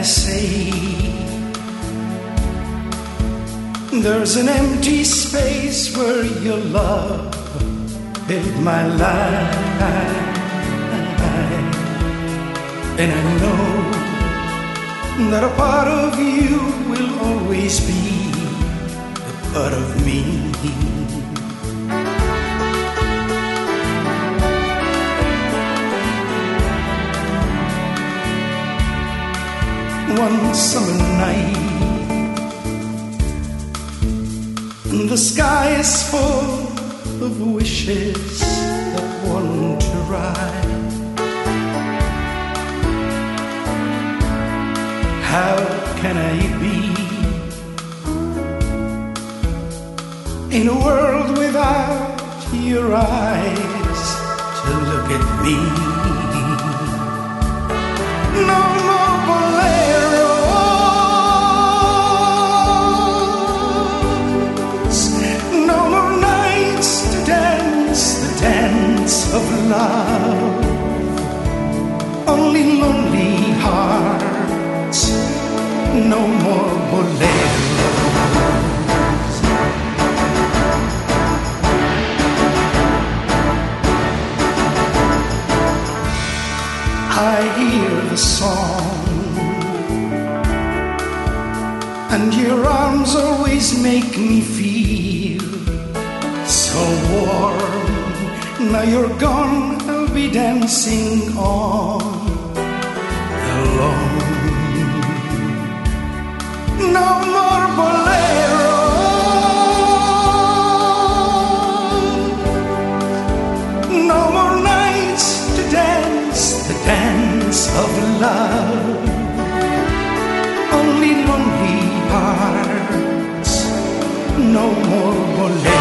say? There's an empty space where your love filled my life, and I know that a part of you will always be a part of me. One summer night, the sky is full of wishes that want to ride. How can I be in a world without your eyes to look at me? No more boleros, no more nights to dance the dance of love. Only lonely hearts, no more boleros. I hear the song, and your arms always make me feel so warm. Now you're gone, I'll be dancing on alone. No more bolero, no more nights to dance the dance of love. Only lonely hearts, no more bolero.